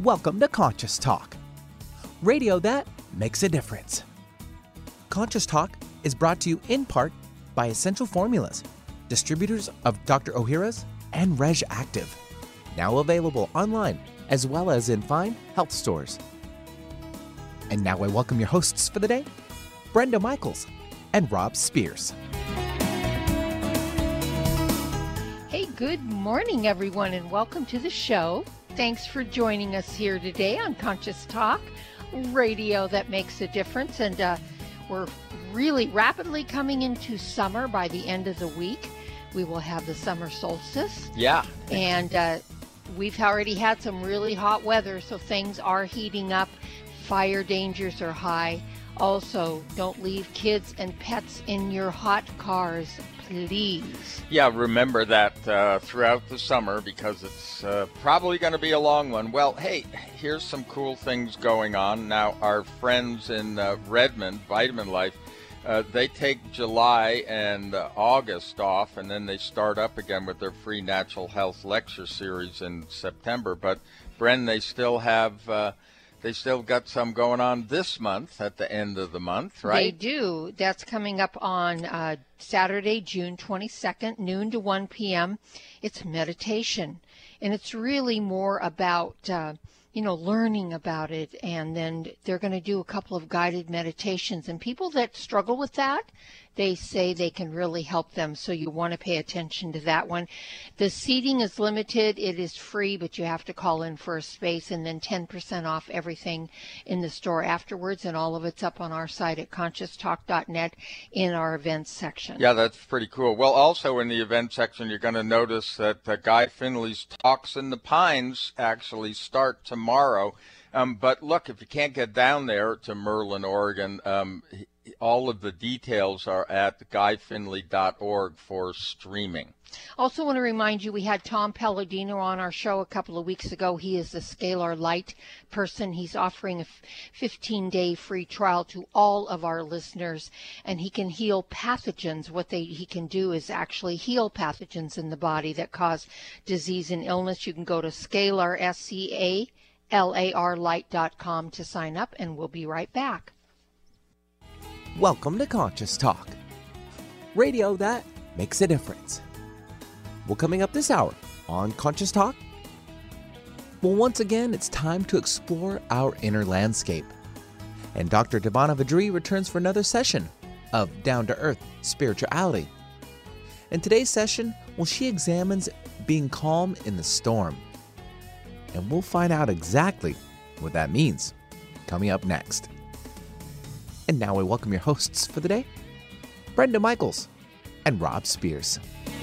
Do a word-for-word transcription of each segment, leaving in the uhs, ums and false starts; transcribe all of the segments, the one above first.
Welcome to Conscious Talk, radio that makes a difference. Conscious Talk is brought to you in part by Essential Formulas, distributors of Doctor Ohhira's and Reg Active, now available online as well as in fine health stores. And now I welcome your hosts for the day, Brenda Michaels and Rob Spears. Hey, good morning, everyone, and welcome to the show. Thanks for joining us here today on Conscious Talk, radio that makes a difference. And uh, we're really rapidly coming into summer. By the end of the week, we will have the summer solstice. Yeah. And uh, we've already had some really hot weather, so things are heating up. Fire dangers are high. Also, don't leave kids and pets in your hot cars, please. Yeah, remember that uh, throughout the summer because it's uh, probably going to be a long one. Well, hey, here's some cool things going on. Now, our friends in uh, Redmond, Vitamin Life, uh, they take July and uh, August off, and then they start up again with their free natural health lecture series in September. But, Bren, they still have... Uh, They still got some going on this month at the end of the month, right? They do. That's coming up on uh, Saturday, June twenty-second, noon to one p.m. It's meditation, and it's really more about, uh, you know, learning about it, and then they're going to do a couple of guided meditations. And people that struggle with that, they say they can really help them, so you want to pay attention to that one. The seating is limited. It is free, but you have to call in for a space, and then ten percent off everything in the store afterwards, and all of it's up on our site at conscious talk dot net in our events section. Yeah, that's pretty cool. Well, also in the events section, you're going to notice that uh, Guy Finley's Talks in the Pines actually start tomorrow. Um, but look, if you can't get down there to Merlin, Oregon, um, all of the details are at guy finley dot org for streaming. Also want to remind you, we had Tom Palladino on our show a couple of weeks ago. He is the Scalar Light person. He's offering a fifteen-day free trial to all of our listeners, and he can heal pathogens. What they he can do is actually heal pathogens in the body that cause disease and illness. You can go to Scalar, S C A L A R light dot com to sign up, and we'll be right back. Welcome to Conscious Talk, radio that makes a difference. Well, coming up this hour on Conscious Talk, well, once again, it's time to explore our inner landscape. And Doctor Devana Vadri returns for another session of down-to-earth spirituality. In today's session, well, she examines being calm in the storm. And we'll find out exactly what that means coming up next. And now I welcome your hosts for the day, Brenda Michaels and Rob Spears.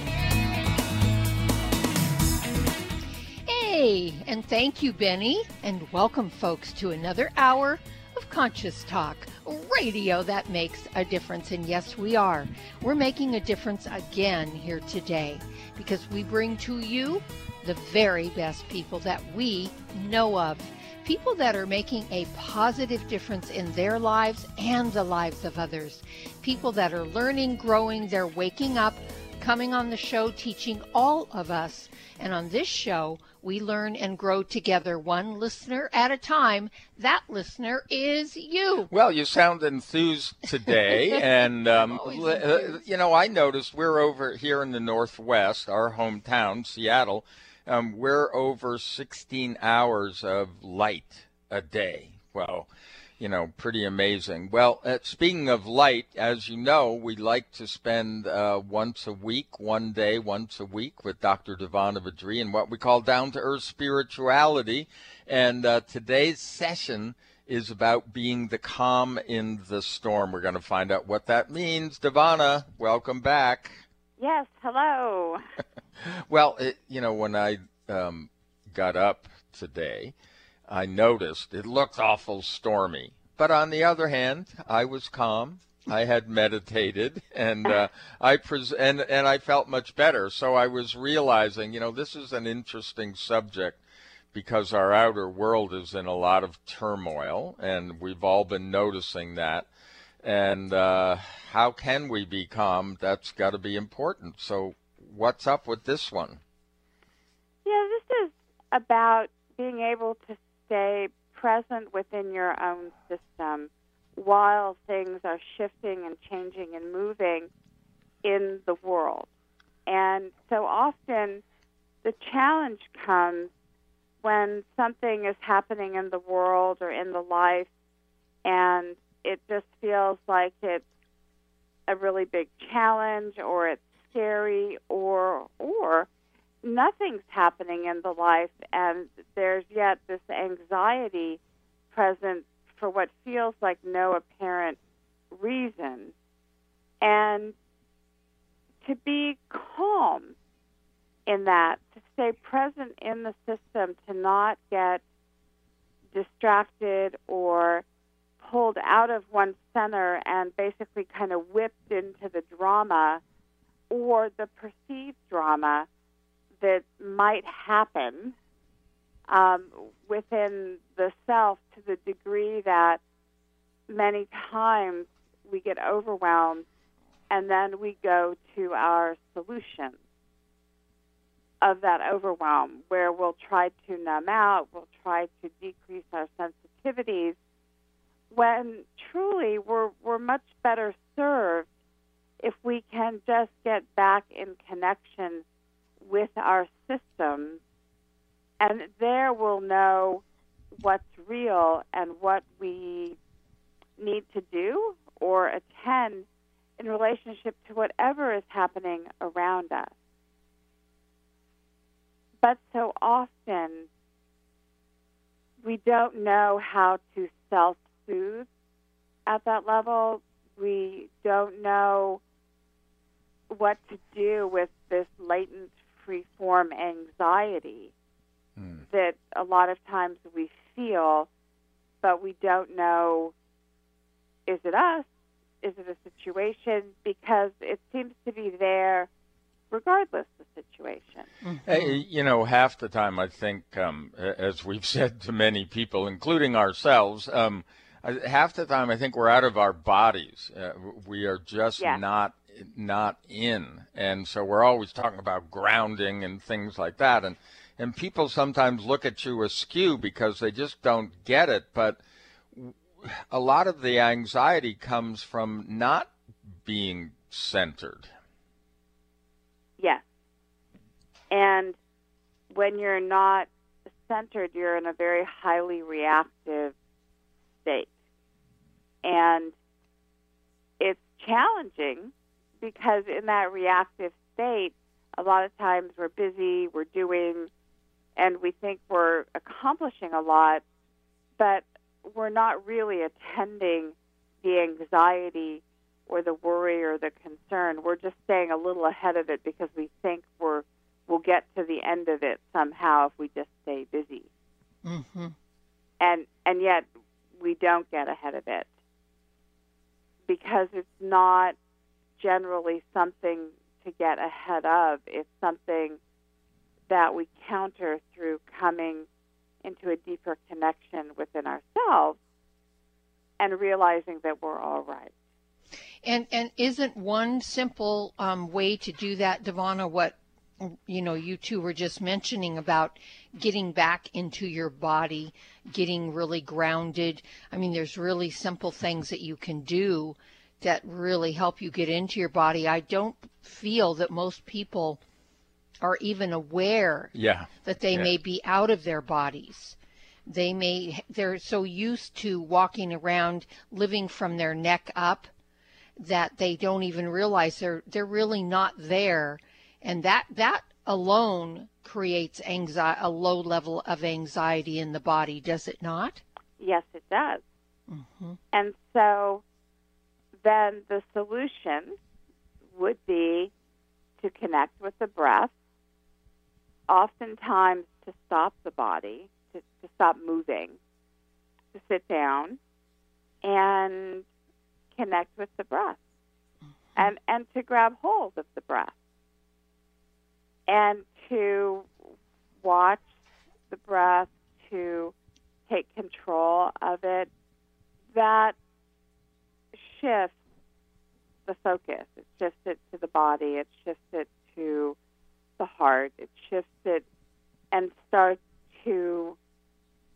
Hey, and thank you, Benny, and welcome, folks, to another hour of Conscious Talk, radio that makes a difference. And yes, we are. We're making a difference again here today because we bring to you the very best people that we know of. People that are making a positive difference in their lives and the lives of others. People that are learning, growing, they're waking up, coming on the show, teaching all of us. And on this show, we learn and grow together, one listener at a time. That listener is you. Well, you sound enthused today. and, um, uh, you know, I noticed we're over here in the Northwest, our hometown, Seattle. Um, we're over sixteen hours of light a day. Well, you know, pretty amazing. Well, uh, speaking of light, as you know, we like to spend uh, once a week, one day, once a week with Doctor Devana Vadri in what we call down-to-earth spirituality. And uh, today's session is about being the calm in the storm. We're going to find out what that means. Devana, welcome back. Yes, hello. Well, it, you know, when I um, got up today, I noticed it looked awful stormy. But on the other hand, I was calm. I had meditated, and uh, I pres- and and I felt much better. So I was realizing, you know, this is an interesting subject because our outer world is in a lot of turmoil, and we've all been noticing that. And uh, how can we be calm? That's got to be important. So what's up with this one? Yeah, this is about being able to stay present within your own system while things are shifting and changing and moving in the world. And so often the challenge comes when something is happening in the world or in the life and it just feels like it's a really big challenge, or it's scary, or or nothing's happening in the life and there's yet this anxiety present for what feels like no apparent reason. And to be calm in that, to stay present in the system, to not get distracted or pulled out of one center and basically kind of whipped into the drama or the perceived drama that might happen um, within the self, to the degree that many times we get overwhelmed and then we go to our solutions of that overwhelm, where we'll try to numb out, we'll try to decrease our sensitivities, when truly we're, we're much better served if we can just get back in connection with our systems, and there we'll know what's real and what we need to do or attend in relationship to whatever is happening around us. But so often we don't know how to self-soothe at that level. We don't know what to do with this latent free-form anxiety mm. that a lot of times we feel, but we don't know, is it us? Is it a situation? Because it seems to be there regardless of the situation. Mm-hmm. Hey, you know, half the time I think, um, as we've said to many people, including ourselves, um, half the time I think we're out of our bodies. Uh, we are just yeah. not not in. And so we're always talking about grounding and things like that. And, and people sometimes look at you askew because they just don't get it. But a lot of the anxiety comes from not being centered. Yes. And when you're not centered, you're in a very highly reactive state. And it's challenging because in that reactive state, a lot of times we're busy, we're doing, and we think we're accomplishing a lot, but we're not really attending the anxiety or the worry or the concern. We're just staying a little ahead of it because we think we're we'll get to the end of it somehow if we just stay busy. Mm-hmm. And and yet we don't get ahead of it because it's not generally something to get ahead of. It's something that we counter through coming into a deeper connection within ourselves and realizing that we're all right. And and isn't one simple um, way to do that, Devana, what you know you two were just mentioning about getting back into your body, getting really grounded? I mean, there's really simple things that you can do that really help you get into your body. I don't feel that most people are even aware yeah. that they yeah. may be out of their bodies. They may, they're so used to walking around, living from their neck up, that they don't even realize they're they're really not there. And that that alone creates anxiety, a low level of anxiety in the body, does it not? Yes, it does. Mm-hmm. And so then the solution would be to connect with the breath, oftentimes to stop the body, to, to stop moving, to sit down and connect with the breath, mm-hmm. and, and to grab hold of the breath, and to watch the breath, to take control of it. That shifts the focus. It shifts it to the body. It shifts it to the heart. It shifts it and starts to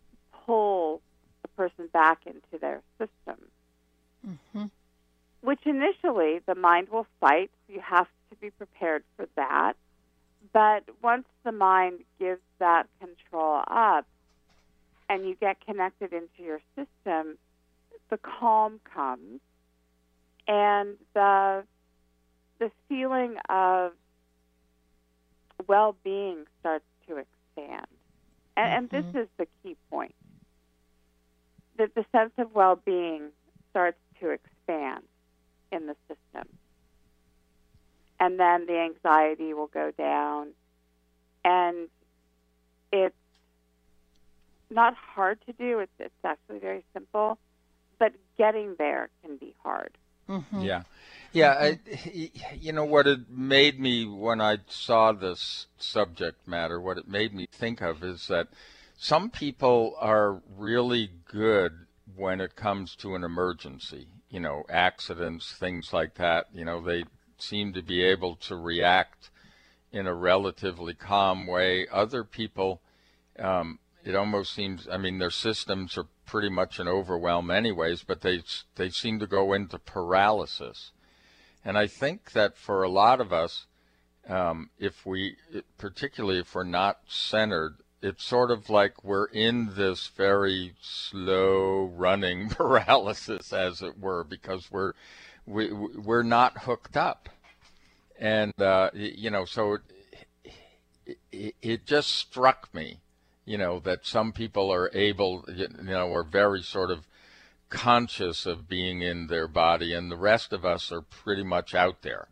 pull the person back into their system, Mm-hmm. which initially the mind will fight. So you have to be prepared for that. But once the mind gives that control up and you get connected into your system, the calm comes and the the feeling of well-being starts to expand. And, Mm-hmm. and this is the key point, that the sense of well-being starts to expand in the system. And then the anxiety will go down. And it's not hard to do. It's, it's actually very simple. But getting there can be hard. Mm-hmm. Yeah. Yeah. I, you know, what it made me when I saw this subject matter, what it made me think of is that some people are really good when it comes to an emergency, you know, accidents, things like that. You know, they seem to be able to react in a relatively calm way. Other people, um, it almost seems, I mean, their systems are pretty much an overwhelm anyways, but they they seem to go into paralysis. And I think that for a lot of us, um, if we, particularly if we're not centered, it's sort of like we're in this very slow running paralysis, as it were, because we're we we're not hooked up, and uh, you know, so it, it, it just struck me, you know, that some people are able, you know, are very sort of conscious of being in their body, and the rest of us are pretty much out there.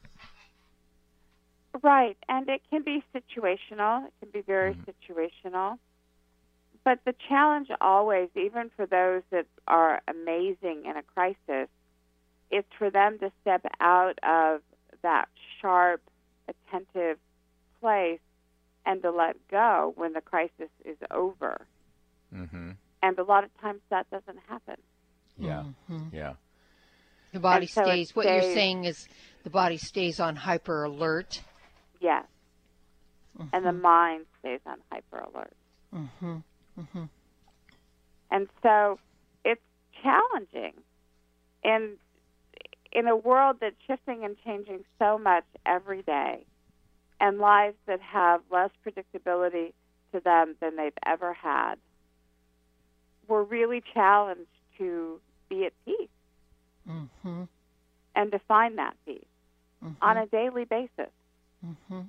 Right, and it can be situational. It can be very mm-hmm. situational. But the challenge always, even for those that are amazing in a crisis, is for them to step out of that sharp, attentive place and to let go when the crisis is over. Mm-hmm. And a lot of times that doesn't happen. Yeah, mm-hmm. yeah. The body so stays, what stays, you're saying is the body stays on hyper alert. Yes. Mm-hmm. And the mind stays on hyper alert. Mm-hmm. Mm-hmm. And so it's challenging. And in a world that's shifting and changing so much every day, and lives that have less predictability to them than they've ever had, we're really challenged to be at peace mm-hmm. and to find that peace mm-hmm. on a daily basis. Mm-hmm.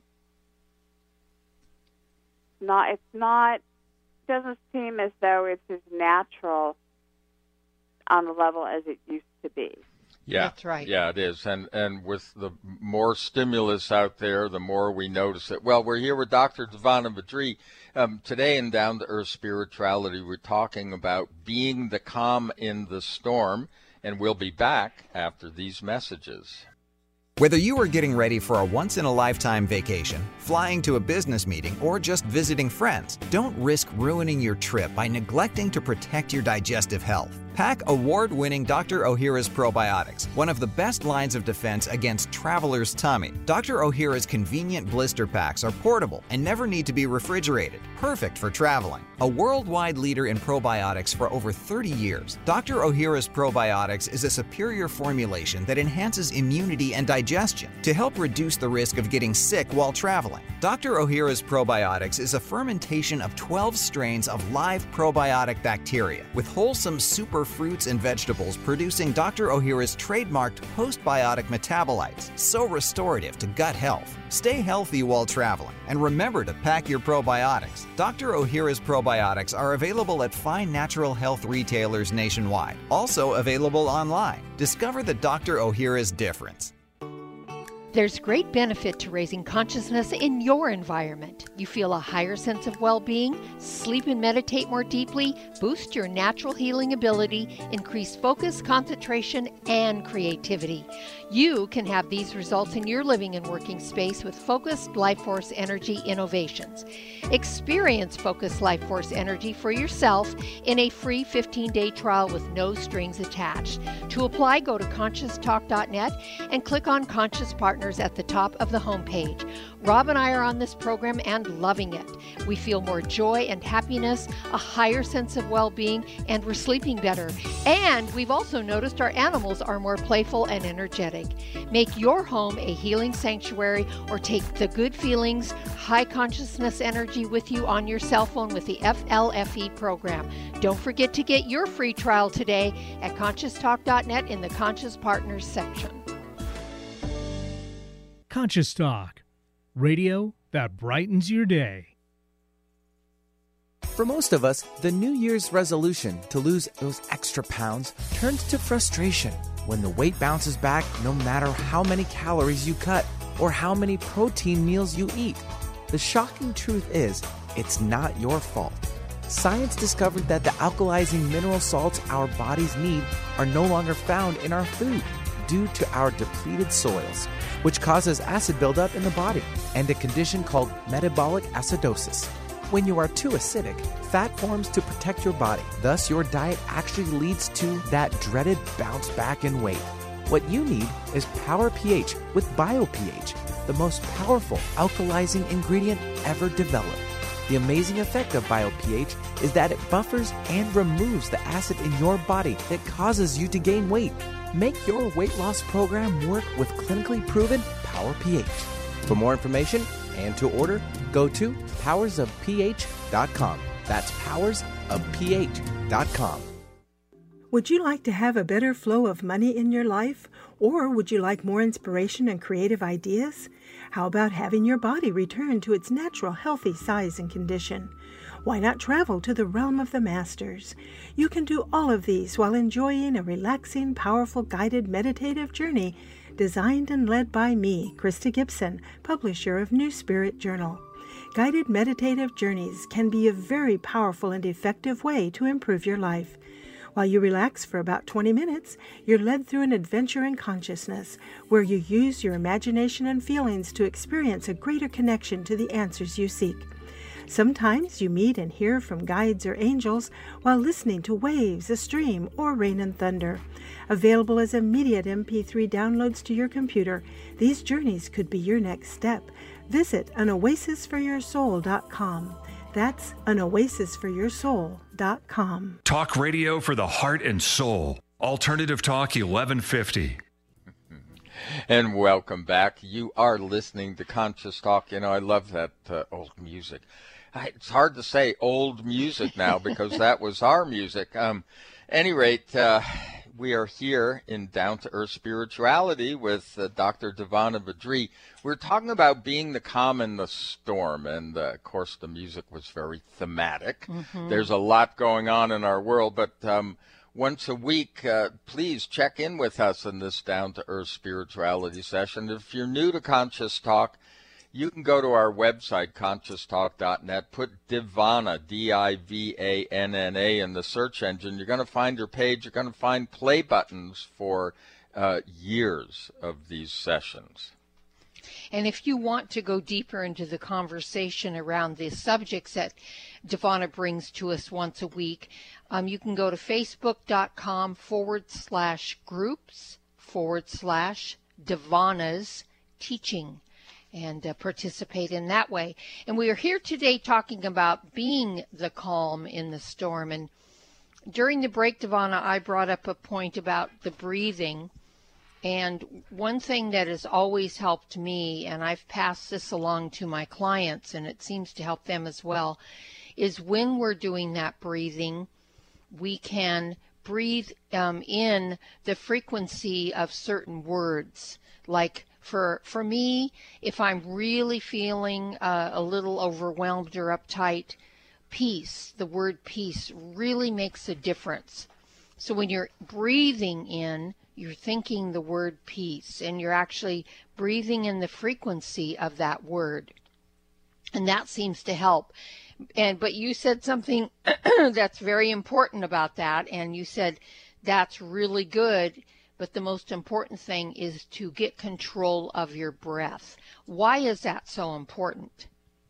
Not, it's not, doesn't seem as though it's as natural on the level as it used to be. Yeah, that's right. Yeah, it is. And and with the more stimulus out there, the more we notice it. Well, we're here with Doctor Devana Badri. Um, today in Down to Earth Spirituality, we're talking about being the calm in the storm, and we'll be back after these messages. Whether you are getting ready for a once-in-a-lifetime vacation, flying to a business meeting, or just visiting friends, don't risk ruining your trip by neglecting to protect your digestive health. Pack award-winning Doctor Ohhira's Probiotics, one of the best lines of defense against traveler's tummy. Doctor Ohhira's convenient blister packs are portable and never need to be refrigerated, perfect for traveling. A worldwide leader in probiotics for over thirty years, Doctor Ohhira's Probiotics is a superior formulation that enhances immunity and digestion to help reduce the risk of getting sick while traveling. Doctor Ohhira's Probiotics is a fermentation of twelve strains of live probiotic bacteria with wholesome super fruits and vegetables, producing Doctor Ohhira's trademarked postbiotic metabolites, so restorative to gut health. Stay healthy while traveling, and remember to pack your probiotics. Doctor Ohhira's Probiotics are available at fine natural health retailers nationwide, also available online. Discover the Doctor Ohhira's difference. There's great benefit to raising consciousness in your environment. You feel a higher sense of well-being, sleep and meditate more deeply, boost your natural healing ability, increase focus, concentration, and creativity. You can have these results in your living and working space with Focused Life Force Energy Innovations. Experience Focused Life Force Energy for yourself in a free fifteen-day trial with no strings attached. To apply, go to conscious talk dot net and click on Conscious Partner Partners at the top of the homepage. Rob and I are on this program and loving it. We feel more joy and happiness, a higher sense of well-being, and we're sleeping better. And we've also noticed our animals are more playful and energetic. Make your home a healing sanctuary, or take the good feelings, high consciousness energy with you on your cell phone with the F L F E program. Don't forget to get your free trial today at conscious talk dot net in the Conscious Partners section. Conscious Talk, radio that brightens your day. For most of us, the New Year's resolution to lose those extra pounds turns to frustration when the weight bounces back no matter how many calories you cut or how many protein meals you eat. The shocking truth is, it's not your fault. Science discovered that the alkalizing mineral salts our bodies need are no longer found in our food due to our depleted soils, which causes acid buildup in the body and a condition called metabolic acidosis. When you are too acidic, fat forms to protect your body. Thus, your diet actually leads to that dreaded bounce back in weight. What you need is Power pH with BioPH, the most powerful alkalizing ingredient ever developed. The amazing effect of BioPH is that it buffers and removes the acid in your body that causes you to gain weight. Make your weight loss program work with clinically proven Power pH. For more information and to order, go to powers of pH dot com. That's powers of pH dot com. Would you like to have a better flow of money in your life? Or would you like more inspiration and creative ideas? How about having your body return to its natural healthy size and condition? Why not travel to the realm of the masters? You can do all of these while enjoying a relaxing, powerful, guided meditative journey designed and led by me, Krista Gibson, publisher of New Spirit Journal. Guided meditative journeys can be a very powerful and effective way to improve your life. While you relax for about twenty minutes, you're led through an adventure in consciousness where you use your imagination and feelings to experience a greater connection to the answers you seek. Sometimes you meet and hear from guides or angels while listening to waves, a stream, or rain and thunder. Available as immediate M P three downloads to your computer, these journeys could be your next step. Visit an oasis for your soul dot com. That's an oasis for your soul dot com. Talk radio for the heart and soul. Alternative Talk eleven fifty. And welcome back. You are listening to Conscious Talk. You know, I love that uh, old music. I, it's hard to say old music now because that was our music. Um, any rate, uh, we are here in Down to Earth Spirituality with uh, Doctor Divana Vadri. We're talking about being the calm in the storm, and uh, of course the music was very thematic. Mm-hmm. There's a lot going on in our world, but um, once a week, uh, please check in with us in this Down to Earth Spirituality session. If you're new to Conscious Talk, you can go to our website, conscious talk dot net, put Divana, D I V A N N A, in the search engine. You're going to find your page. You're going to find play buttons for uh, years of these sessions. And if you want to go deeper into the conversation around the subjects that Divana brings to us once a week, um, you can go to facebook.com forward slash groups forward slash Divana's teaching and uh, participate in that way. And we are here today talking about being the calm in the storm. And during the break, Divana, I brought up a point about the breathing. And one thing that has always helped me, and I've passed this along to my clients, and it seems to help them as well, is when we're doing that breathing, we can breathe um, in the frequency of certain words. Like for for me, if I'm really feeling uh, a little overwhelmed or uptight, peace, the word peace really makes a difference. So when you're breathing in, you're thinking the word peace, and you're actually breathing in the frequency of that word. And that seems to help. And but you said something that's very important about that, and you said that's really good, but the most important thing is to get control of your breath. Why is that so important?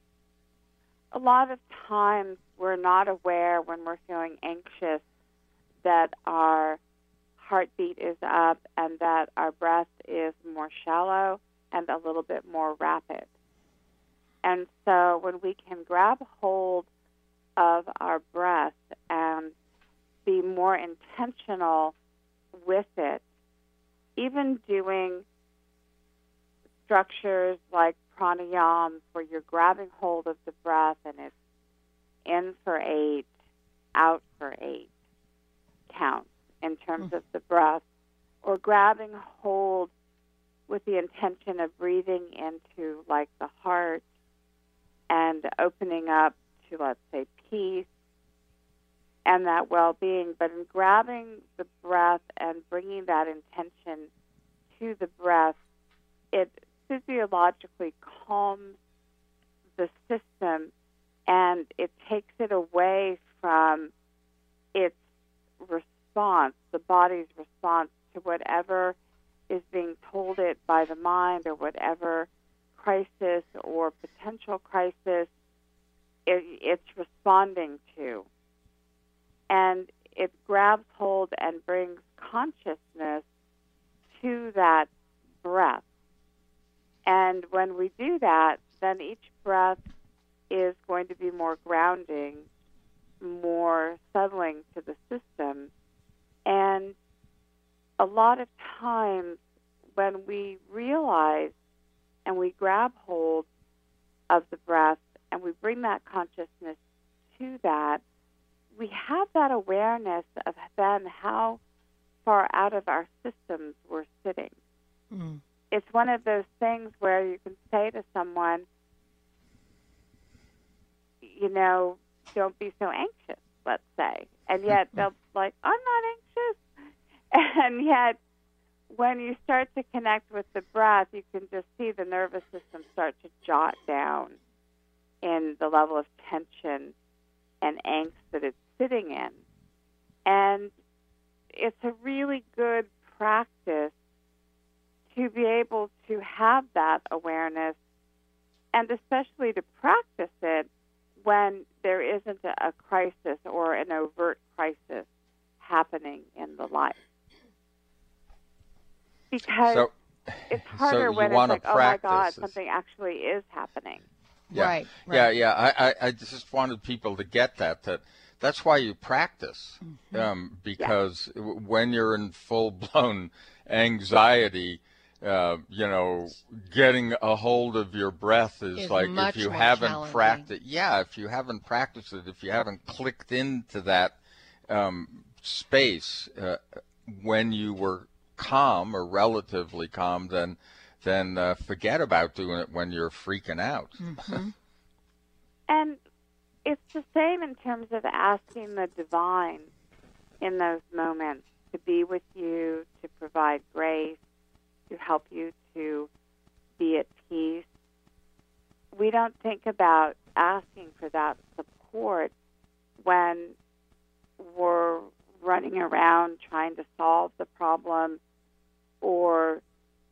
A lot of times we're not aware when we're feeling anxious that our heartbeat is up and that our breath is more shallow and a little bit more rapid. And so when we can grab hold of our breath and be more intentional with it, even doing structures like pranayama, where you're grabbing hold of the breath and it's in for eight, out for eight counts in terms mm-hmm. of the breath, or grabbing hold with the intention of breathing into like the heart and opening up to, let's say, peace and that well-being, but in grabbing the breath and bringing that intention to the breath, it physiologically calms the system and it takes it away from its response, the body's response to whatever is being told it by the mind or whatever crisis or potential crisis it, it's responding to. And it grabs hold and brings consciousness to that breath. And when we do that, then each breath is going to be more grounding, more settling to the system. And a lot of times when we realize and we grab hold of the breath and we bring that consciousness to that, we have that awareness of then how far out of our systems we're sitting. Mm. It's one of those things where you can say to someone, you know, don't be so anxious, let's say. And yet they'll be like, I'm not anxious. And yet when you start to connect with the breath, you can just see the nervous system start to jot down in the level of tension and angst that it's sitting in. And it's a really good practice to be able to have that awareness, and especially to practice it when there isn't a, a crisis or an overt crisis happening in the life. Because so, it's harder so when it's like, oh my God, something actually is happening. Yeah. Right, right. Yeah, yeah. I, I, I just wanted people to get that, that that's why you practice, mm-hmm. um, because yeah. when you're in full-blown anxiety, uh, you know, getting a hold of your breath is, is like if you haven't practiced, yeah, if you haven't practiced it, if you haven't clicked into that um, space uh, when you were calm or relatively calm, then then uh, forget about doing it when you're freaking out. Mm-hmm. And it's the same in terms of asking the divine in those moments to be with you, to provide grace, to help you to be at peace. We don't think about asking for that support when we're running around trying to solve the problem or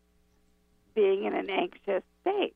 being in an anxious state.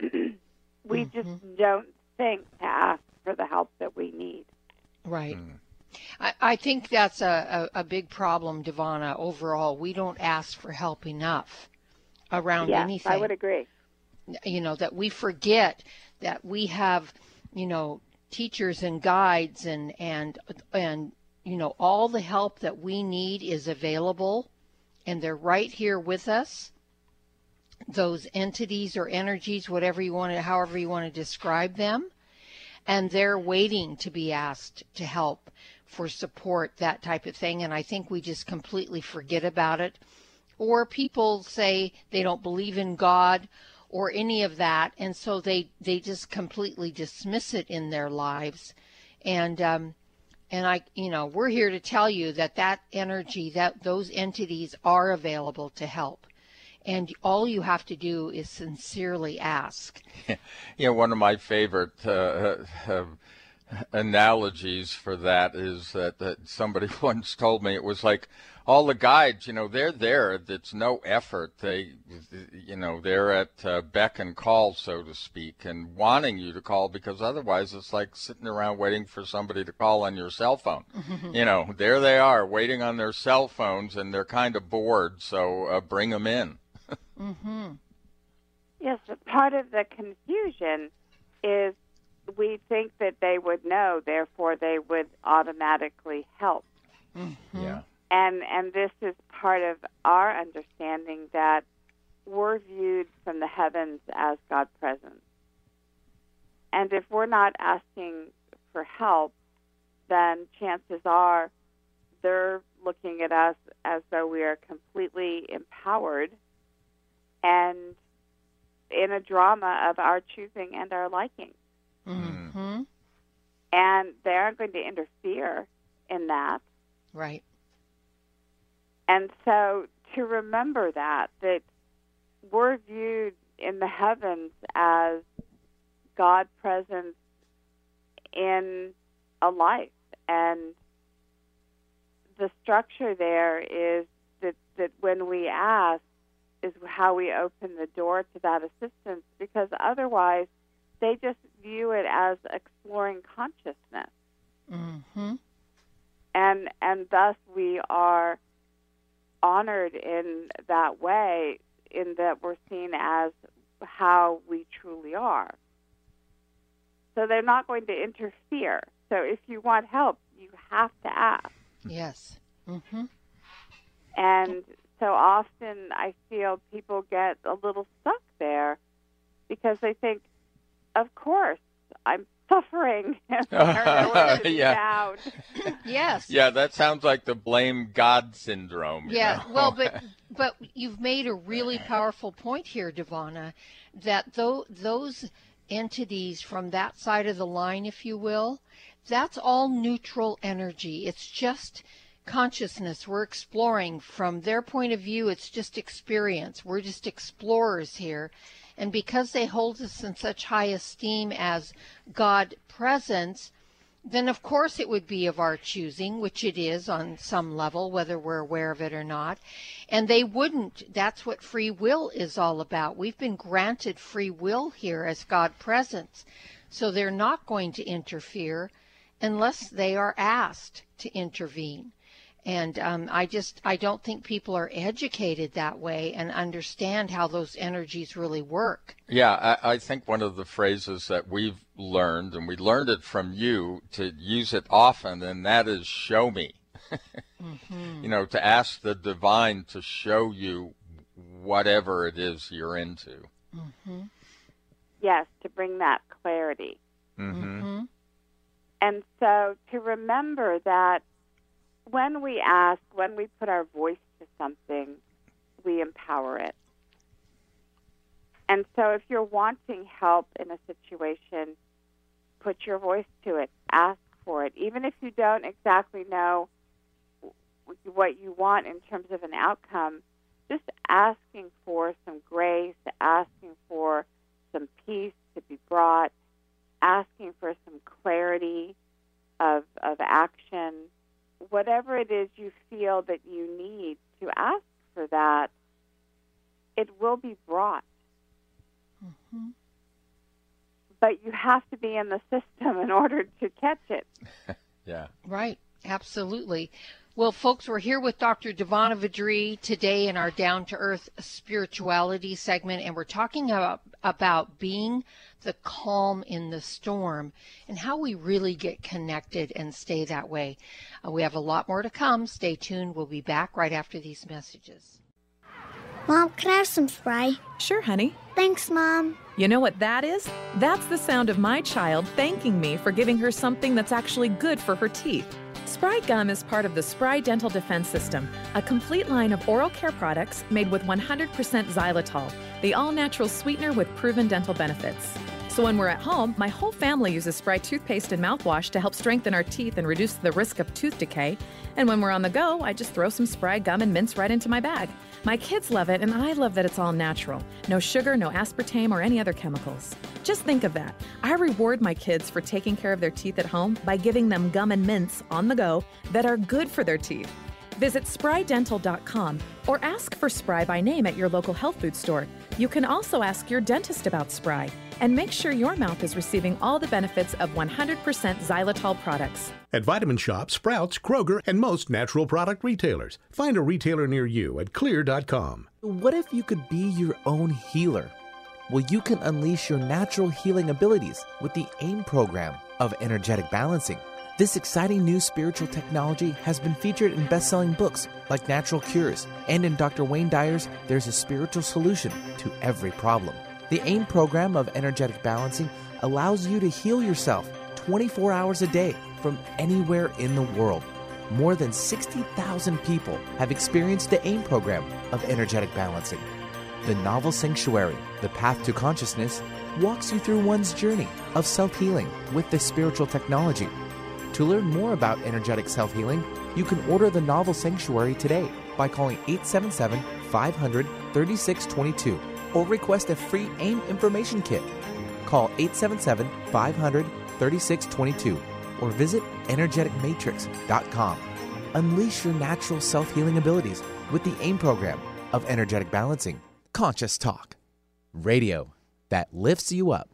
We mm-hmm. just don't think to ask for the help that we need. Right. Mm. I, I think that's a, a, a big problem, Devana, overall. We don't ask for help enough around yes, anything. I would agree. You know, that we forget that we have, you know, teachers and guides and, and, and you know, all the help that we need is available, and they're right here with us. Those entities or energies, whatever you want to, however you want to describe them, and they're waiting to be asked to help, for support, that type of thing. And I think we just completely forget about it. Or people say they don't believe in God or any of that, and so they, they just completely dismiss it in their lives. And um, and I, you know, we're here to tell you that that energy, that those entities are available to help. And all you have to do is sincerely ask. Yeah, one of my favorite uh, uh, analogies for that is that, that somebody once told me, it was like all the guides, you know, they're there. It's no effort. They, you know, they're at uh, beck and call, so to speak, and wanting you to call, because otherwise it's like sitting around waiting for somebody to call on your cell phone. Mm-hmm. You know, there they are waiting on their cell phones, and they're kind of bored, so uh, bring them in. Mm-hmm. Yes, part of the confusion is we think that they would know, therefore they would automatically help. Mm-hmm. Yeah. And and this is part of our understanding that we're viewed from the heavens as God present. And if we're not asking for help, then chances are they're looking at us as though we are completely empowered and in a drama of our choosing and our liking. Mm-hmm. And they aren't going to interfere in that. Right. And so to remember that, that we're viewed in the heavens as God present in a life. And the structure there is that, that when we ask is how we open the door to that assistance, because otherwise they just view it as exploring consciousness. Mm-hmm. And and thus we are honored in that way, in that we're seen as how we truly are. So they're not going to interfere. So if you want help, you have to ask. Yes. Mm-hmm. And so often I feel people get a little stuck there because they think, of course, I'm suffering. Yeah. Yes. Yeah, that sounds like the blame God syndrome. you Yeah, know? well, but but you've made a really powerful point here, Devana, that though those entities from that side of the line, if you will, that's all neutral energy. It's just consciousness. We're exploring. From their point of view, it's just experience. We're just explorers here. And because they hold us in such high esteem as God presence, then of course it would be of our choosing, which it is on some level, whether we're aware of it or not. And they wouldn't. That's what free will is all about. We've been granted free will here as God presence. So they're not going to interfere unless they are asked to intervene. And um, I just, I don't think people are educated that way and understand how those energies really work. Yeah, I, I think one of the phrases that we've learned, and we learned it from you to use it often, and that is show me. Mm-hmm. You know, to ask the divine to show you whatever it is you're into. Mm-hmm. Yes, to bring that clarity. Mm-hmm. Mm-hmm. And so to remember that when we ask, when we put our voice to something, we empower it. And so if you're wanting help in a situation, put your voice to it. Ask for it. Even if you don't exactly know what you want in terms of an outcome, just asking for some grace, asking for some peace to be brought, asking for some clarity of of action. Whatever it is you feel that you need to ask for that, it will be brought. Mm-hmm. But you have to be in the system in order to catch it. Yeah. Right. Absolutely. Well, folks, we're here with Doctor Devana Vadri today in our Down to Earth Spirituality segment, and we're talking about, about being the calm in the storm and how we really get connected and stay that way. Uh, we have a lot more to come. Stay tuned. We'll be back right after these messages. Mom, can I have some spray? Sure, honey. Thanks, Mom. You know what that is? That's the sound of my child thanking me for giving her something that's actually good for her teeth. Spry Gum is part of the Spry Dental Defense System, a complete line of oral care products made with one hundred percent xylitol, the all-natural sweetener with proven dental benefits. So when we're at home, my whole family uses Spry toothpaste and mouthwash to help strengthen our teeth and reduce the risk of tooth decay. And when we're on the go, I just throw some Spry Gum and mints right into my bag. My kids love it, and I love that it's all natural. No sugar, no aspartame, or any other chemicals. Just think of that. I reward my kids for taking care of their teeth at home by giving them gum and mints on the go that are good for their teeth. Visit spry dental dot com or ask for Spry by name at your local health food store. You can also ask your dentist about Spry and make sure your mouth is receiving all the benefits of one hundred percent xylitol products. At Vitamin Shoppe, Sprouts, Kroger, and most natural product retailers. Find a retailer near you at clear dot com. What if you could be your own healer? Well, you can unleash your natural healing abilities with the AIM program of energetic balancing. This exciting new spiritual technology has been featured in best-selling books like Natural Cures, and in Doctor Wayne Dyer's There's a Spiritual Solution to Every Problem. The AIM program of energetic balancing allows you to heal yourself twenty-four hours a day from anywhere in the world. More than sixty thousand people have experienced the AIM program of energetic balancing. The novel Sanctuary, The Path to Consciousness, walks you through one's journey of self-healing with this spiritual technology. To learn more about energetic self-healing, you can order the novel Sanctuary today by calling eight seven seven, five hundred, thirty-six twenty-two or request a free AIM information kit. Call eight seven seven, five hundred, thirty-six twenty-two or visit energetic matrix dot com. Unleash your natural self-healing abilities with the AIM program of energetic balancing. Conscious Talk, radio that lifts you up.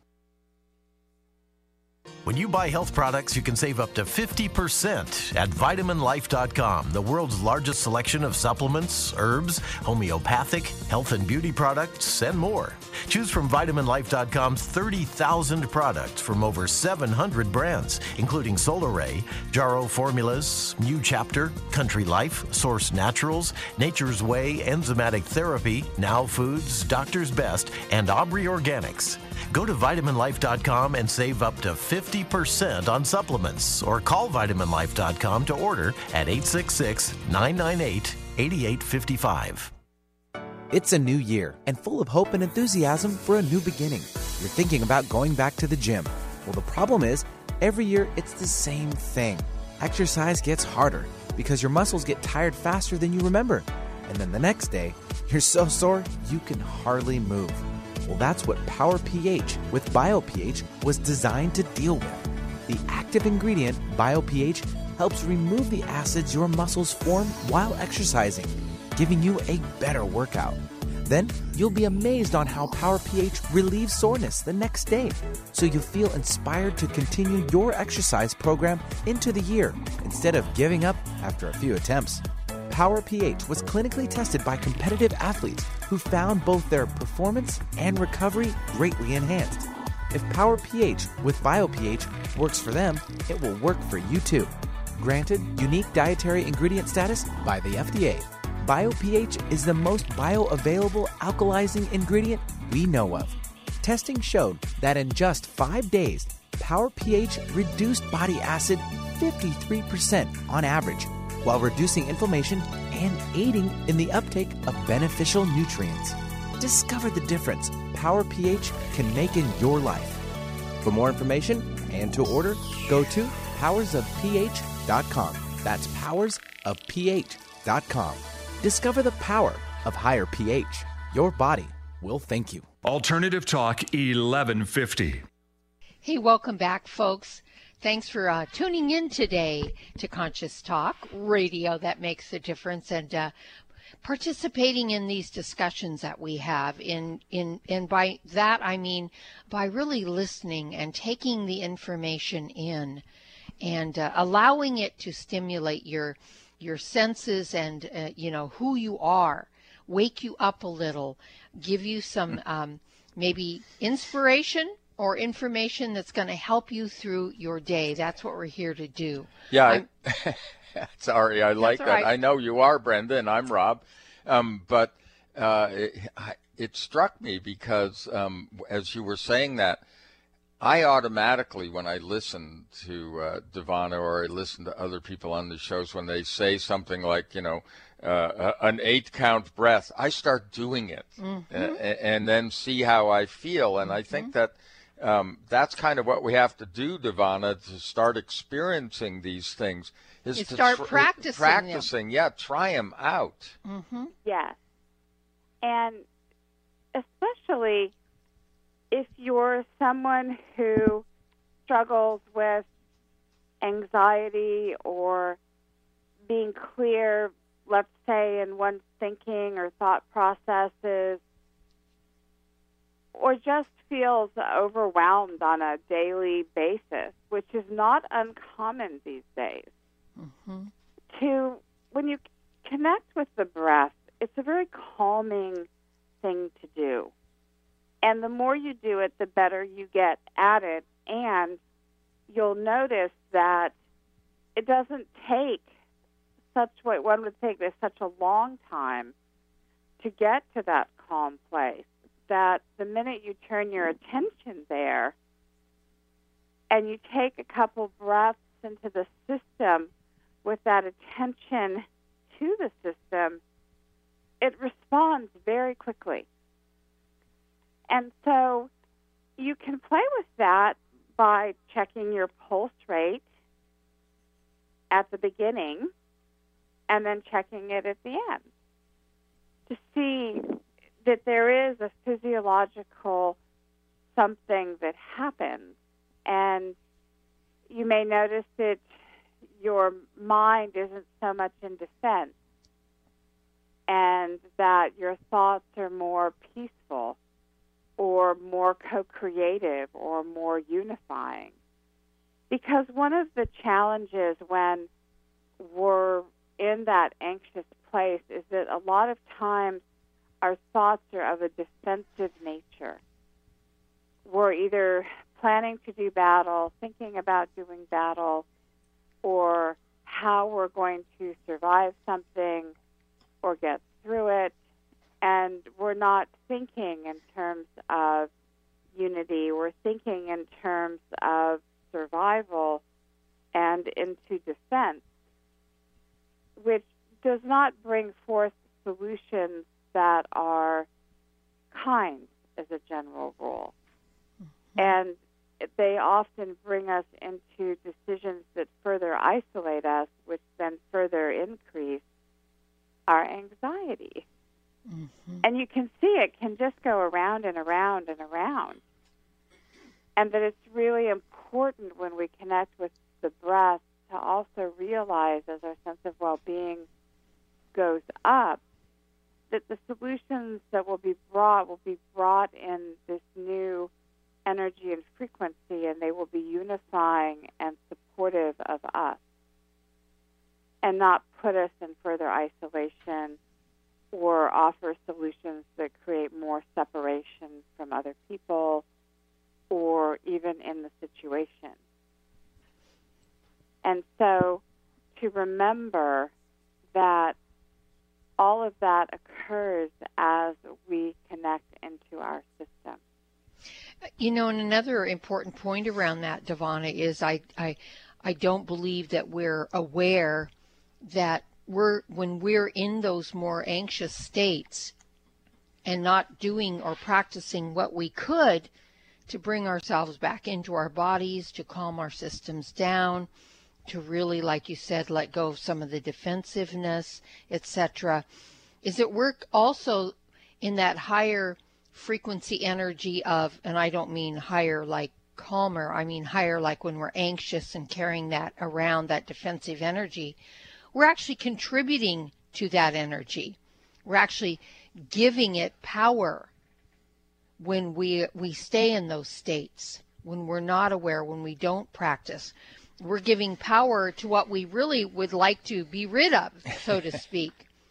When you buy health products, you can save up to fifty percent at vitamin life dot com, the world's largest selection of supplements, herbs, homeopathic, health and beauty products, and more. Choose from vitamin life dot com's thirty thousand products from over seven hundred brands, including Solaray, Jarrow Formulas, New Chapter, Country Life, Source Naturals, Nature's Way, Enzymatic Therapy, Now Foods, Doctor's Best, and Aubrey Organics. Go to vitamin life dot com and save up to fifty percent on supplements, or call vitamin life dot com to order at eight six six, nine nine eight, eight eight five five. It's a new year and full of hope and enthusiasm for a new beginning. You're thinking about going back to the gym. Well, the problem is, every year it's the same thing. Exercise gets harder because your muscles get tired faster than you remember. And then the next day, you're so sore you can hardly move. Well, that's what Power pH with BioPH was designed to deal with. The active ingredient, BioPH, helps remove the acids your muscles form while exercising, giving you a better workout. Then you'll be amazed on how Power pH relieves soreness the next day, so you feel inspired to continue your exercise program into the year instead of giving up after a few attempts. Power pH was clinically tested by competitive athletes who found both their performance and recovery greatly enhanced. If Power pH with BioPH works for them, it will work for you too. Granted unique dietary ingredient status by the F D A. BioPH is the most bioavailable alkalizing ingredient we know of. Testing showed that in just five days, Power pH reduced body acid fifty-three percent on average, while reducing inflammation and aiding in the uptake of beneficial nutrients. Discover the difference Power pH can make in your life. For more information and to order, go to powers of pH dot com. That's powers of pH dot com. Discover the power of higher pH. Your body will thank you. Alternative Talk eleven fifty. Hey, welcome back, folks. Thanks for uh, tuning in today to Conscious Talk, radio that makes a difference, and uh, participating in these discussions that we have. In, in, and by that, I mean by really listening and taking the information in and uh, allowing it to stimulate your your senses and, uh, you know, who you are, wake you up a little, give you some um, maybe inspiration or information that's going to help you through your day. That's what we're here to do. Yeah, I, sorry, I like that. Right. I know you are Brenda, and I'm Rob. Um, but uh, it, it struck me because um, as you were saying that, I automatically, when I listen to uh, Devana or I listen to other people on the shows, when they say something like, you know, uh, an eight-count breath, I start doing it mm-hmm. and, and then see how I feel. And mm-hmm. I think that um, that's kind of what we have to do, Devana, to start experiencing these things. Is you to start tr- practicing Practicing, them. yeah, try them out. Mm-hmm. Yes. And especially if you're someone who struggles with anxiety or being clear, let's say, in one's thinking or thought processes, or just feels overwhelmed on a daily basis, which is not uncommon these days. Mm-hmm. To, when you connect with the breath, it's a very calming thing to do. And the more you do it, the better you get at it. And you'll notice that it doesn't take such what one would think there's such a long time to get to that calm place, that the minute you turn your attention there and you take a couple breaths into the system with that attention to the system, it responds very quickly. And so you can play with that by checking your pulse rate at the beginning and then checking it at the end to see that there is a physiological something that happens. And you may notice that your mind isn't so much in defense and that your thoughts are more peaceful or more co-creative or more unifying. Because one of the challenges when we're in that anxious place is that a lot of times our thoughts are of a defensive nature. We're either planning to do battle, thinking about doing battle, or how we're going to survive something or get through it, and we're not thinking in terms of unity. We're thinking in terms of survival and into defense, which does not bring forth solutions that are kind as a general rule. Mm-hmm. And they often bring us into decisions that further isolate us, which then further increase our anxiety. Mm-hmm. And you can see it can just go around and around and around. And that it's really important when we connect with the breath to also realize, as our sense of well-being goes up, that the solutions that will be brought will be brought in this new energy and frequency, and they will be unifying and supportive of us and not put us in further isolation or offer solutions that create more separation from other people or even in the situation. And so to remember that all of that occurs as we connect into our system. You know, and another important point around that, Devana, is I, I, I don't believe that we're aware that we're when we're in those more anxious states and not doing or practicing what we could to bring ourselves back into our bodies, to calm our systems down, to really, like you said, let go of some of the defensiveness, et cetera, is that we're also in that higher frequency energy of, and I don't mean higher like calmer, I mean higher like when we're anxious and carrying that around, that defensive energy, we're actually contributing to that energy. We're actually giving it power when we we stay in those states, when we're not aware, when we don't practice. We're giving power to what we really would like to be rid of, so to speak.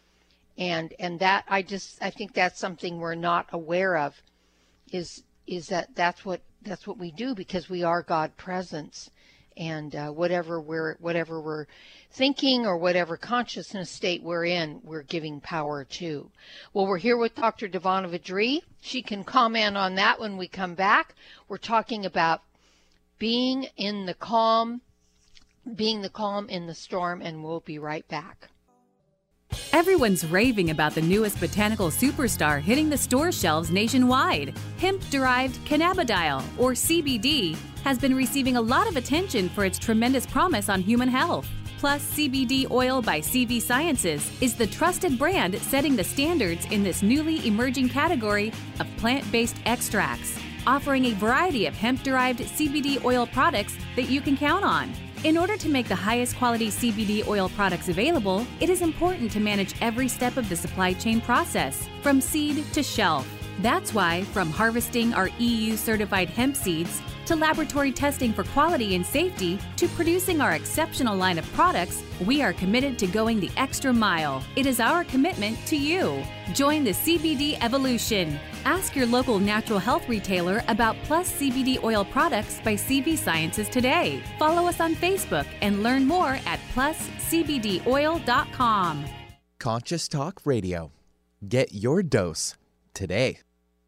And and that I just I think that's something we're not aware of, is is that that's what that's what we do, because we are God presence, and uh, whatever we're whatever we're thinking or whatever consciousness state we're in, we're giving power to. Well, we're here with Doctor Devana Vadri. She can comment on that when we come back. We're talking about being in the calm, being the calm in the storm, and we'll be right back. Everyone's raving about the newest botanical superstar hitting the store shelves nationwide. Hemp-derived cannabidiol, or C B D, has been receiving a lot of attention for its tremendous promise on human health. Plus, C B D Oil by C V Sciences is the trusted brand setting the standards in this newly emerging category of plant-based extracts, offering a variety of hemp-derived C B D oil products that you can count on. In order to make the highest quality C B D oil products available, it is important to manage every step of the supply chain process, from seed to shelf. That's why, from harvesting our E U-certified hemp seeds To laboratory testing for quality and safety, to producing our exceptional line of products, we are committed to going the extra mile. It is our commitment to you. Join the C B D evolution. Ask your local natural health retailer about Plus C B D oil products by C V Sciences today. Follow us on Facebook and learn more at plus c b d oil dot com. Conscious Talk Radio. Get your dose today.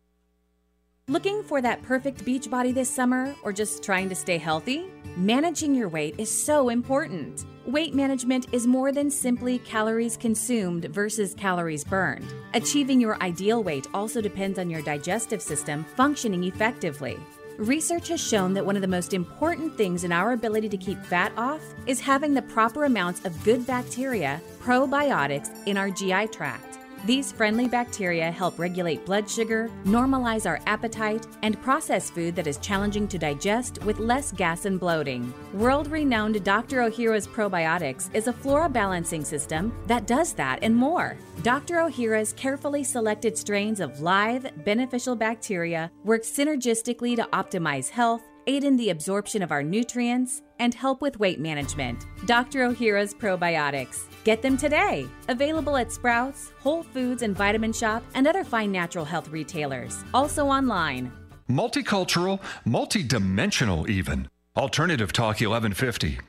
Looking for that perfect beach body this summer or just trying to stay healthy? Managing your weight is so important. Weight management is more than simply calories consumed versus calories burned. Achieving your ideal weight also depends on your digestive system functioning effectively. Research has shown that one of the most important things in our ability to keep fat off is having the proper amounts of good bacteria, probiotics, in our G I tract. These friendly bacteria help regulate blood sugar, normalize our appetite, and process food that is challenging to digest with less gas and bloating. World-renowned Doctor Ohhira's Probiotics is a flora balancing system that does that and more. Doctor Ohhira's carefully selected strains of live, beneficial bacteria work synergistically to optimize health, aid in the absorption of our nutrients, and help with weight management. Doctor Ohhira's Probiotics. Get them today. Available at Sprouts, Whole Foods and Vitamin Shop, and other fine natural health retailers. Also online. Multicultural, multidimensional even. Alternative Talk eleven fifty.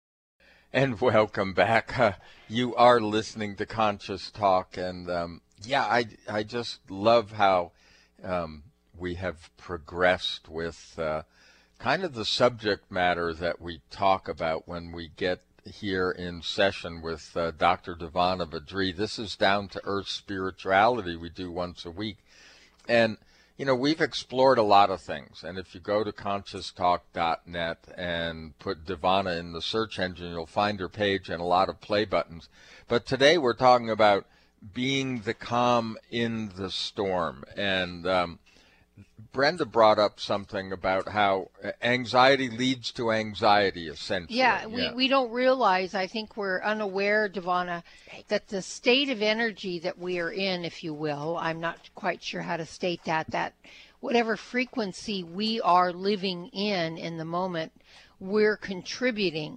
And welcome back. Uh, you are listening to Conscious Talk, and um, yeah, I, I just love how um, we have progressed with uh, kind of the subject matter that we talk about when we get here in session with uh, Doctor Devana Vadri. This is Down to Earth Spirituality we do once a week. And, you know, we've explored a lot of things. And if you go to conscious talk dot net and put Devana in the search engine, you'll find her page and a lot of play buttons. But today we're talking about being the calm in the storm. And um, Brenda brought up something about how anxiety leads to anxiety, essentially. Yeah, we, yeah. we don't realize, I think we're unaware, Devana, that the state of energy that we are in, if you will, I'm not quite sure how to state that, that whatever frequency we are living in in the moment, we're contributing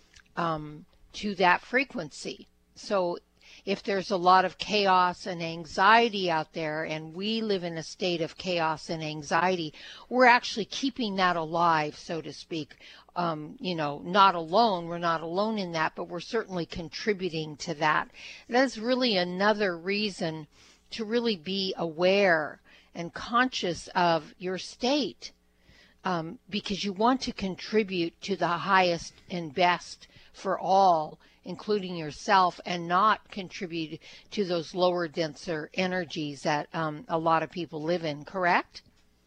um, to that frequency. So if there's a lot of chaos and anxiety out there, and we live in a state of chaos and anxiety, we're actually keeping that alive, so to speak. Um, you know, not alone, we're not alone in that, but we're certainly contributing to that. That's really another reason to really be aware and conscious of your state, um, because you want to contribute to the highest and best for all, including yourself, and not contribute to those lower, denser energies that um, a lot of people live in, correct?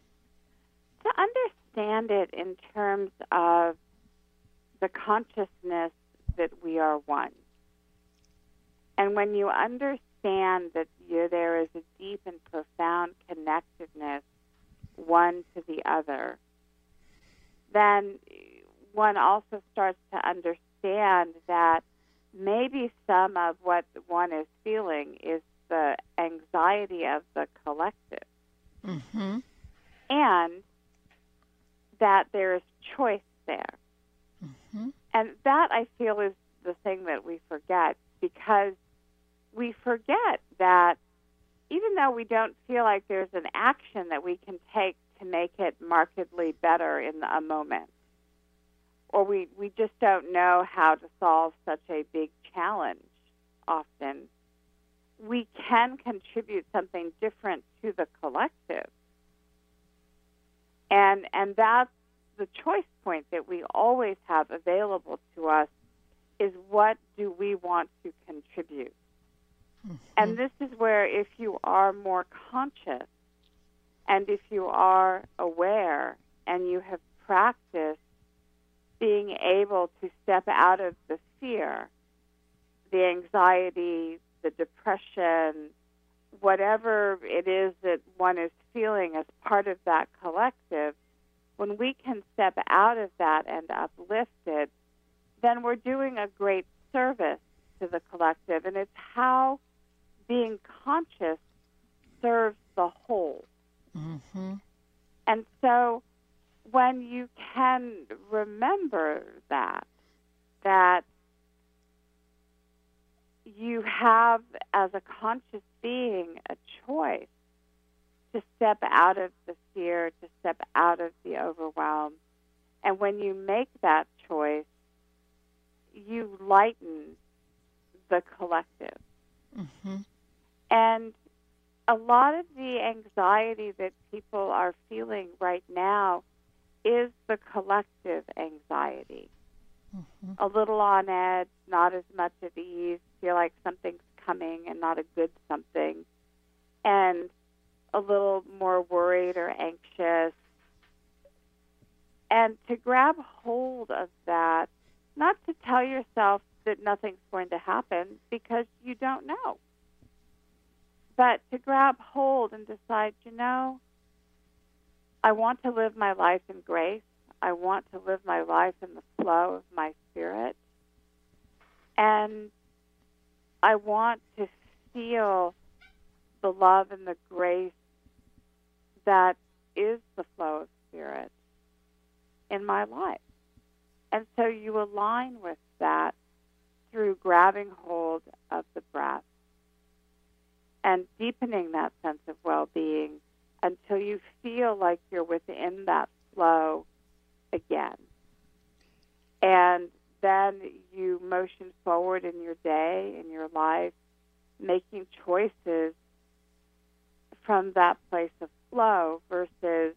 To understand it in terms of the consciousness that we are one. And when you understand that you, there is a deep and profound connectedness one to the other, then one also starts to understand that maybe some of what one is feeling is the anxiety of the collective. Mm-hmm. And that there is choice there. Mm-hmm. And that, I feel, is the thing that we forget, because we forget that even though we don't feel like there's an action that we can take to make it markedly better in a moment, or we, we just don't know how to solve such a big challenge often, we can contribute something different to the collective. And and that's the choice point that we always have available to us, is what do we want to contribute? Mm-hmm. And this is where, if you are more conscious and if you are aware and you have practiced being able to step out of the fear, the anxiety, the depression, whatever it is that one is feeling as part of that collective, when we can step out of that and uplift it, then we're doing a great service to the collective. And it's how being conscious serves the whole. Mm-hmm. And so when you can remember that, that you have, as a conscious being, a choice to step out of the fear, to step out of the overwhelm. And when you make that choice, you lighten the collective. Mm-hmm. And a lot of the anxiety that people are feeling right now is the collective anxiety. Mm-hmm. A little on edge, not as much at ease, feel like something's coming and not a good something, and a little more worried or anxious. And to grab hold of that, not to tell yourself that nothing's going to happen, because you don't know, but to grab hold and decide, you know, I want to live my life in grace. I want to live my life in the flow of my spirit. And I want to feel the love and the grace that is the flow of spirit in my life. And so you align with that through grabbing hold of the breath and deepening that sense of well-being until you feel like you're within that flow again. And then you motion forward in your day, in your life, making choices from that place of flow versus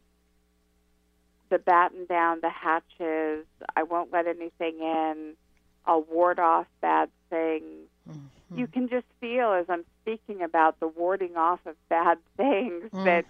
the batten down the hatches, I won't let anything in, I'll ward off bad things. Mm-hmm. You can just feel, as I'm speaking about the warding off of bad things, mm-hmm. that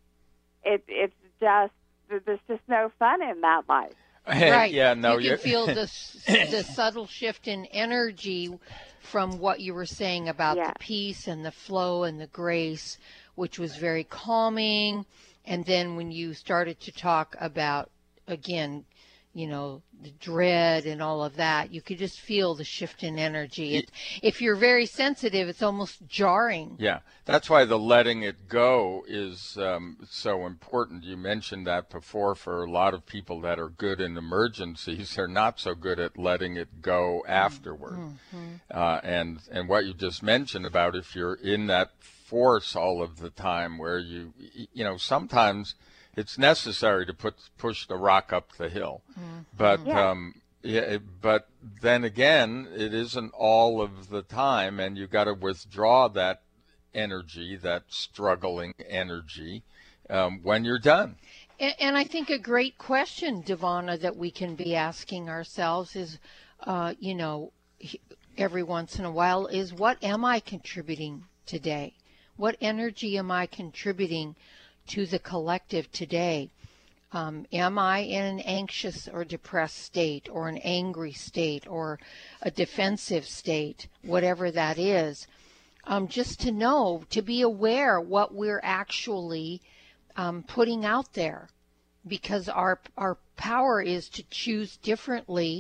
it, it's just, there's just no fun in that life. Right. Yeah, no, you can feel the the subtle shift in energy from what you were saying about yeah. the peace and the flow and the grace, which was very calming. And then when you started to talk about, again, you know, the dread and all of that, you could just feel the shift in energy. It, if you're very sensitive, it's almost jarring. Yeah, that's why the letting it go is um, so important. You mentioned that before. For a lot of people that are good in emergencies, they're not so good at letting it go afterward. Mm-hmm. Uh, and, and what you just mentioned about if you're in that force all of the time where you, you know, sometimes it's necessary to put push the rock up the hill, mm-hmm. but yeah. um, yeah, but then again, it isn't all of the time, and you got to withdraw that energy, that struggling energy, um, when you're done. And, and I think a great question, Devonna, that we can be asking ourselves is, uh, you know, every once in a while, is what am I contributing today? What energy am I contributing to the collective today? Um, am I in an anxious or depressed state, or an angry state, or a defensive state, whatever that is? Um, just to know, to be aware what we're actually um, putting out there, because our our power is to choose differently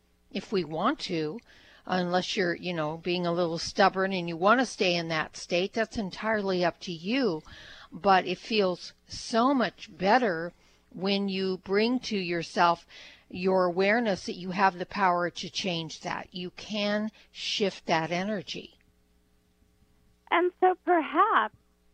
if we want to. Unless you're, you know, being a little stubborn and you want to stay in that state, that's entirely up to you. But it feels so much better when you bring to yourself your awareness that you have the power to change that. You can shift that energy. And so perhaps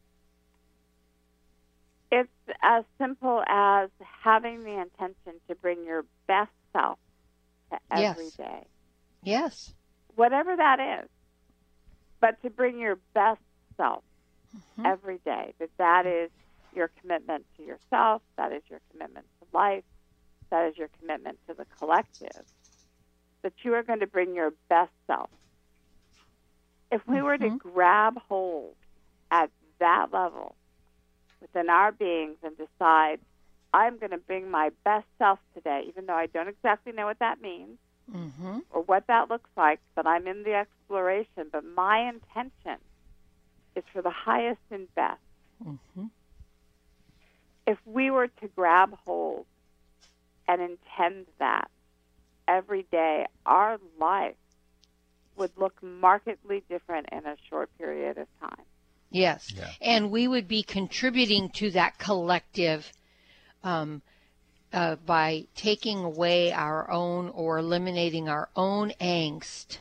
it's as simple as having the intention to bring your best self to every yes. day. Yes. Whatever that is. But to bring your best self mm-hmm. every day. That that is your commitment to yourself. That is your commitment to life. That is your commitment to the collective. That you are going to bring your best self. If we mm-hmm. were to grab hold at that level within our beings and decide, I'm going to bring my best self today, even though I don't exactly know what that means, mm-hmm. or what that looks like, but I'm in the exploration. But my intention is for the highest and best. Mm-hmm. If we were to grab hold and intend that every day, our life would look markedly different in a short period of time. Yes, yeah. And we would be contributing to that collective um, uh, by taking away our own or eliminating our own angst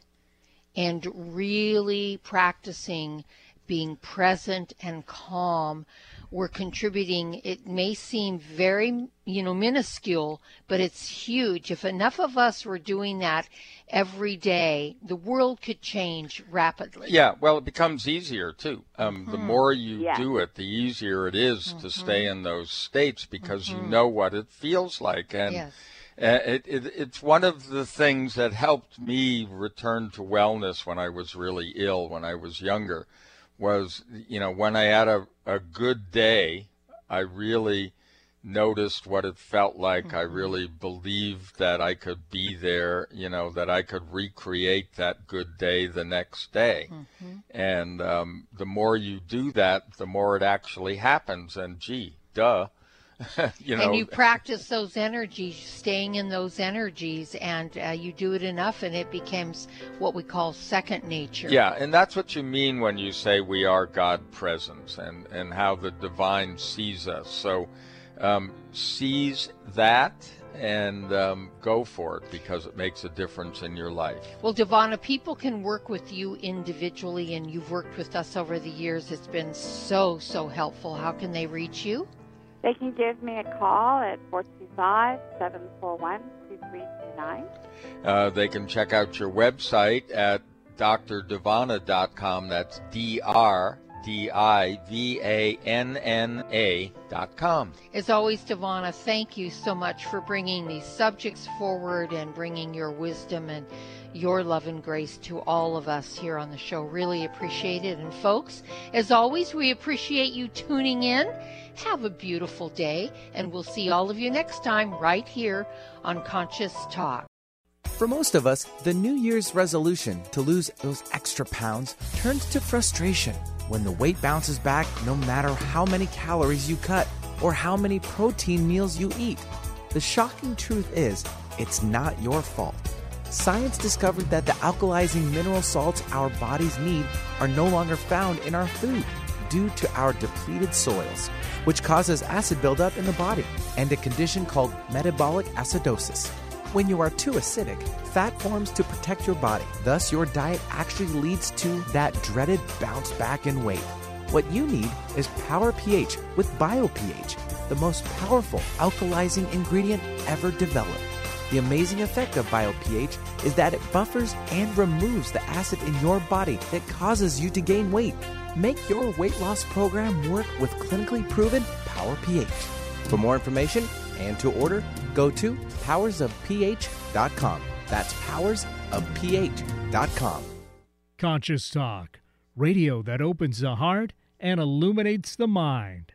and really practicing being present and calm, we're contributing. It may seem very, you know, minuscule, but it's huge. If enough of us were doing that every day, the world could change rapidly. Yeah, well, it becomes easier, too. Um, mm-hmm. The more you yeah. do it, the easier it is mm-hmm. to stay in those states because mm-hmm. you know what it feels like. And yes. uh, it, it, it's one of the things that helped me return to wellness when I was really ill, when I was younger, was, you know, when I had a, a good day, I really noticed what it felt like. Mm-hmm. I really believed that I could be there, you know, that I could recreate that good day the next day. Mm-hmm. And um, the more you do that, the more it actually happens. And gee, duh. you know, and you practice those energies, staying in those energies, and uh, you do it enough and it becomes what we call second nature. Yeah, and that's what you mean when you say we are God presence, and, and how the divine sees us. So um, seize that and um, go for it, because it makes a difference in your life. Well, Devana, people can work with you individually, and you've worked with us over the years. It's been so, so helpful. How can they reach you? They can give me a call at four two five, seven four one, two three two nine. Uh, they can check out your website at d r divana dot com. That's D R D I V A N N A dot com. As always, Devana, thank you so much for bringing these subjects forward and bringing your wisdom and your love and grace to all of us here on the show. Really appreciate it. And folks, as always, we appreciate you tuning in. Have a beautiful day, and we'll see all of you next time right here on Conscious Talk. For most of us, the New Year's resolution to lose those extra pounds turns to frustration when the weight bounces back no matter how many calories you cut or how many protein meals you eat. The shocking truth is, it's not your fault. Science discovered that the alkalizing mineral salts our bodies need are no longer found in our food due to our depleted soils, which causes acid buildup in the body and a condition called metabolic acidosis. When you are too acidic, fat forms to protect your body. Thus, your diet actually leads to that dreaded bounce back in weight. What you need is Power pH with BioPH, the most powerful alkalizing ingredient ever developed. The amazing effect of BioPH is that it buffers and removes the acid in your body that causes you to gain weight. Make your weight loss program work with clinically proven Power pH. For more information and to order, go to powers of pH dot com. That's powers of pH dot com. Conscious Talk, radio that opens the heart and illuminates the mind.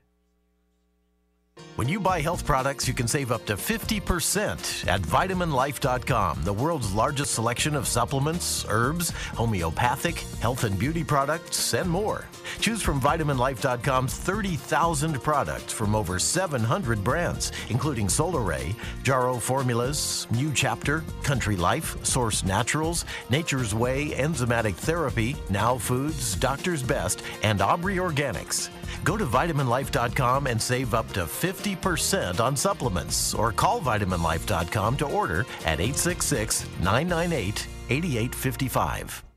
When you buy health products, you can save up to fifty percent at vitamin life dot com, the world's largest selection of supplements, herbs, homeopathic, health and beauty products, and more. Choose from vitamin life dot com's thirty thousand products from over seven hundred brands, including Solaray, Jarrow Formulas, New Chapter, Country Life, Source Naturals, Nature's Way, Enzymatic Therapy, Now Foods, Doctor's Best, and Aubrey Organics. Go to vitamin life dot com and save up to fifty percent on supplements, or call vitamin life dot com to order at eight six six, nine nine eight, eight eight five five.